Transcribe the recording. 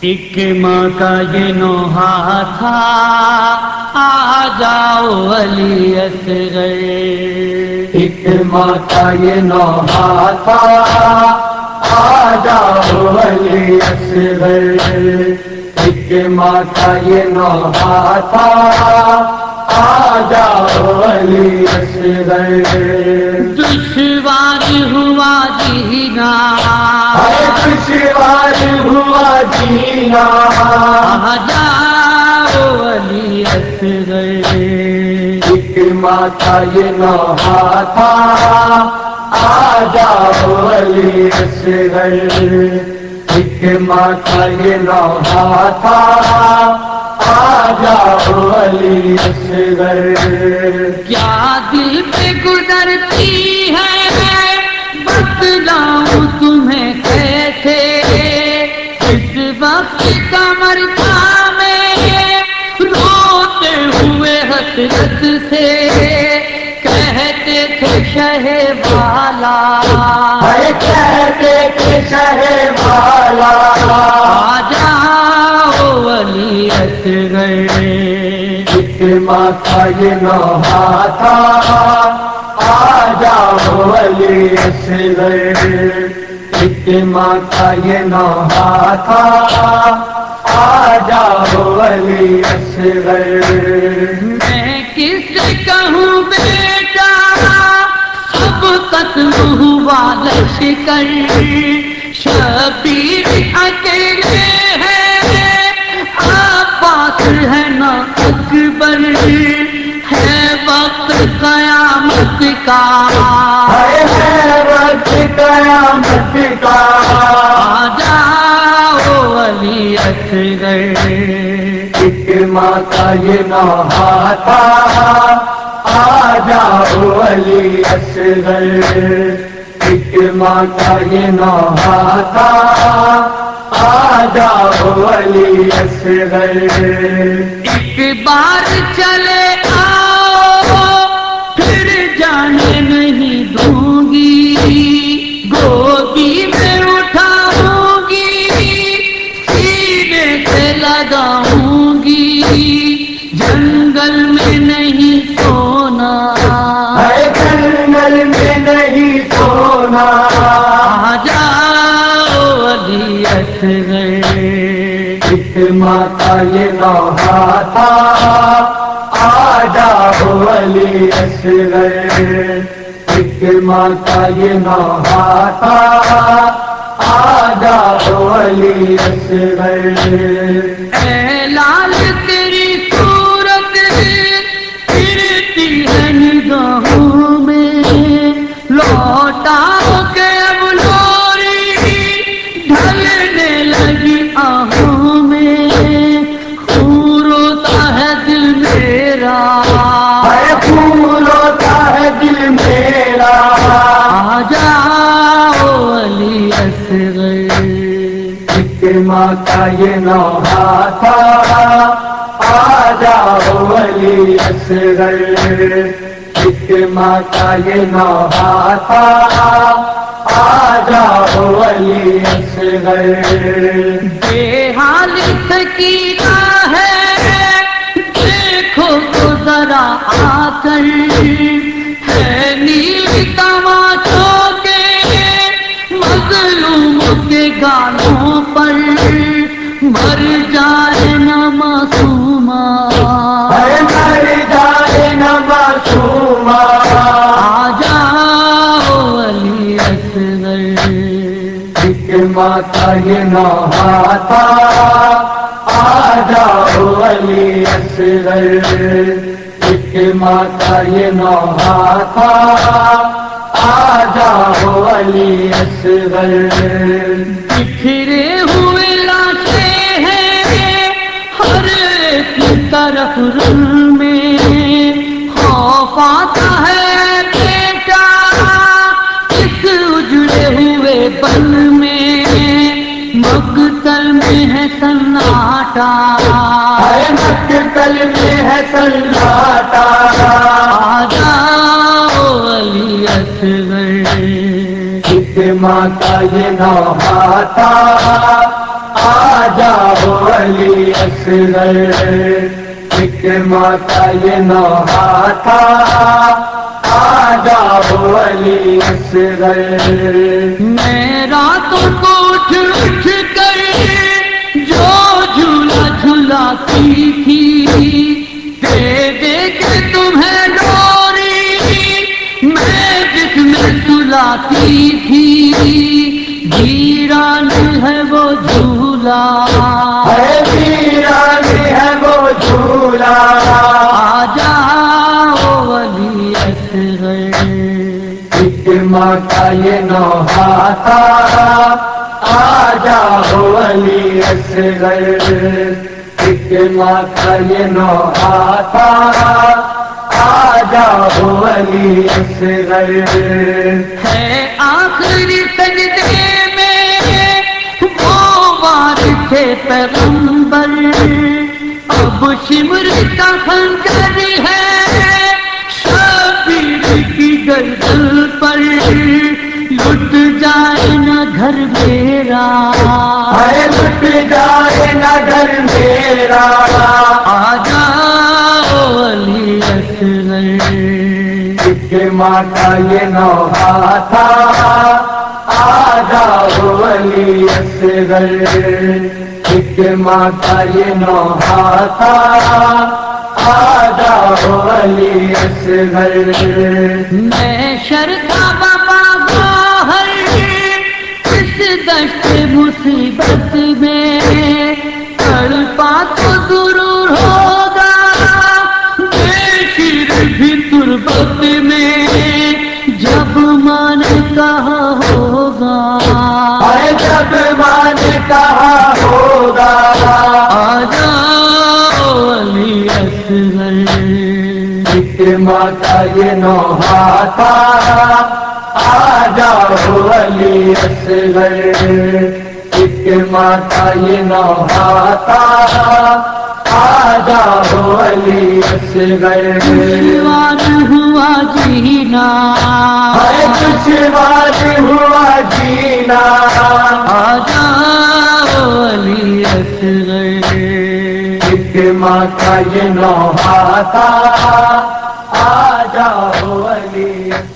ایک ماں کا یہ نوحہ تھا، آ جاؤ علی اصغر۔ ایک ماں کا یہ نوحہ تھا، آ جاؤ علی اصغر۔ ایک ماں کا یہ نوحہ تھا، آ جاؤ علی اصغر۔ دشوار ہوا جینا، دشوار ہوا جینا، آ جاؤ علی اصغر۔ ایک ماں کا یہ نوحہ تھا، آ جاؤ علی اصغر۔ ایک ماں کا یہ نوحہ تھا، آ جاؤ علی اصغر۔ کیا دل پہ گزرتی ہے بتلاؤں تمہیں کیسے، اس وقت کمر تھامے روتے ہوئے حسرت سے کہتے تھے شہ والا، کہتے کہ شہ والا، آ جاؤ علی اصغر۔ ایک ماں کا یہ نوحہ تھا، آ جاؤ علی اصغر۔ ایک ماں کا یہ نوحہ تھا، آ جاؤ علی اصغر۔ میں کس سے کہوں بیٹا سب قتل ہوا لشکر، شبیر اکیلے ہیں عباس ہے نہ اکبر، ہے وقت قیامت کا، ہے وقت قیامت کا، آ جاؤ علی اصغر۔ ایک ماں کا یہ نوحہ تھا، آ جاؤ علی اصغر۔ ایک ماں کا یہ نوحہ تھا، آ جاؤ علی اصغر۔ ایک بار چلے آؤ پھر جانے نہیں دوں گی، گودی میں اٹھاؤں گی سینے سے لگاؤں گی، جنگل میں نہیں سونا، جنگل میں نہیں سونا، آ جاؤ علی اصغر۔ ایک ماں کا یہ نوحہ تھا، آ جاؤ علی اصغر۔ ایک ماں کا یہ نوحہ تھا، آ جاؤ علی اصغر۔ اے لال تیری صورت پھرتی ہے نگاہوں میں، لوٹاؤ کے اب لوری ڈھلنے لگی آہوں میں، خون روتا ہے دل میرا، خون ہوتا ہے دل میرا، آ جاؤ علی اصغر۔ ایک ماں کا یہ نوحہ تھا، آ جاؤ علی اصغر۔ ایک ماں کا یہ نوحہ تھا، آ جاؤ علی اصغر۔ بے حال سکینہ ہے دیکھو تو ذرا آ کر، ہے نیل تماشوں کے مظلوم کے گالوں پر، مر جائے نہ معصومہ، مر جائے نہ معصومہ، آ جاؤ علی اصغر۔ ایک ماں کا یہ نوحہ تھا، آ جاؤ علی اصغر۔ ایک ماں کا یہ نوحہ تھا، آ جاؤ علی اصغر۔ بکھرے ہوئے لاشیں ہیں ہر ایک طرف رن میں، خوف آتا ہے بیٹا اس اجڑے ہوئے بن میں، مقتل میں ہے سناٹا، مقتل میں ہے سناٹا، آ جاؤ علی اصغر۔ ایک ماں کا یہ نوحہ تھا، آ جاؤ علی اصغر، حکمت کا یہ نوحہ تھا، آ جاؤ علی اصغر۔ میں راتوں کو اٹھ اٹھ کر جو جھولا جھلاتی تھی، دے دے کے تمہیں ڈوری میں جس میں سلاتی تھی، ویران ہے وہ جھولا، ہے ویران ہے وہ جھولا، آ جاؤ علی اصغر۔ حکمت کا یہ نوحہ تھا، آ جاؤ علی اصغر، حکمت کا یہ نوحہ تھا، آ جاؤ علی اصغر۔ ہے آخری سجدے میں وہ وار تھے پیغمبر، اب شمر کا خنجر ہے شبیر کی گردن پر، لٹ جائے نہ گھر میرا، ہے لٹ جائے نہ گھر میرا، آ جاؤ علی اصغر۔ حکمت کا یہ نوحہ تھا، آ جاؤ علی اصغر، حکمت کا یہ نوحہ تھا، آ جاؤ علی اصغر۔ میں شرطا بابا گوہر اس دشت مصیبت میں، تڑپا تو ضرور ہوگا بے شیر بھی تربت میں، جب من کہا ہوگا، جب مان کہا ہوگا، آ جاؤ علی اصغر۔ حکمت کا یہ نوحہ تھا، آ جاؤ علی اصغر، حکمت کا یہ نوحہ تھا، آ جاؤ علی اصغر۔ دشوار ہوا جینا، ہے دشوار ہوا جینا، آ جاؤ علی اصغر۔ حکمت کا یہ نوحہ تھا، آ جاؤ علی